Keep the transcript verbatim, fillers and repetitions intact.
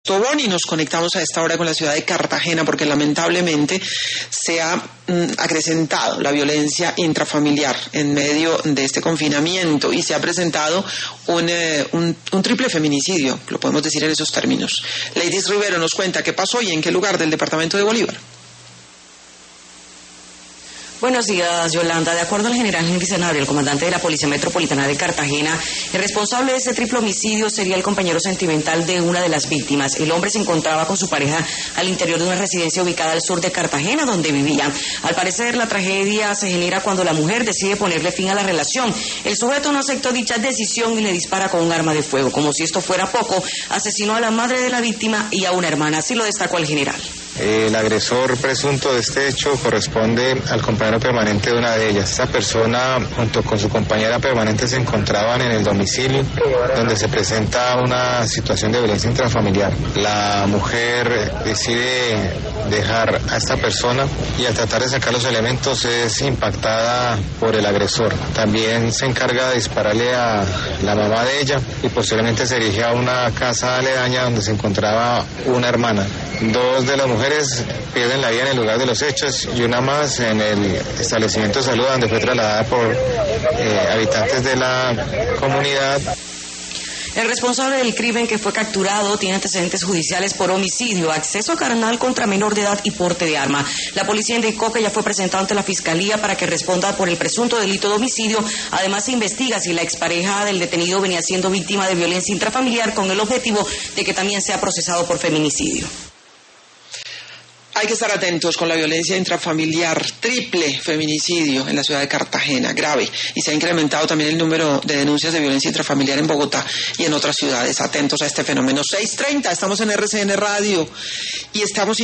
Tobón y nos conectamos a esta hora con la ciudad de Cartagena porque lamentablemente se ha mm, acrecentado la violencia intrafamiliar en medio de este confinamiento y se ha presentado un, eh, un, un triple feminicidio, lo podemos decir en esos términos. Leidis Rivero nos cuenta qué pasó y en qué lugar del departamento de Bolívar. Buenos días, Yolanda. De acuerdo al general Henry Sanabria, el comandante de la Policía Metropolitana de Cartagena, el responsable de este triple homicidio sería el compañero sentimental de una de las víctimas. El hombre se encontraba con su pareja al interior de una residencia ubicada al sur de Cartagena, donde vivían. Al parecer, la tragedia se genera cuando la mujer decide ponerle fin a la relación. El sujeto no aceptó dicha decisión y le dispara con un arma de fuego. Como si esto fuera poco, asesinó a la madre de la víctima y a una hermana. Así lo destacó el general. El agresor presunto de este hecho corresponde al compañero permanente de una de ellas. Esta persona, junto con su compañera permanente, se encontraban en el domicilio donde se presenta una situación de violencia intrafamiliar. La mujer decide dejar a esta persona y al tratar de sacar los elementos es impactada por el agresor. También se encarga de dispararle a la mamá de ella y posteriormente se dirige a una casa aledaña donde se encontraba una hermana. Dos de las mujeres pierden la vida en el lugar de los hechos y una más en el establecimiento de salud donde fue trasladada por eh, habitantes de la comunidad. El responsable del crimen, que fue capturado, tiene antecedentes judiciales por homicidio, acceso carnal contra menor de edad y porte de arma. La policía indicó que ya fue presentado ante la fiscalía para que responda por el presunto delito de homicidio. Además, se investiga si la expareja del detenido venía siendo víctima de violencia intrafamiliar con el objetivo de que también sea procesado por feminicidio. Hay que estar atentos con la violencia intrafamiliar, triple feminicidio en la ciudad de Cartagena, grave, y se ha incrementado también el número de denuncias de violencia intrafamiliar en Bogotá y en otras ciudades. Atentos a este fenómeno. seis treinta, estamos en R C N Radio y estamos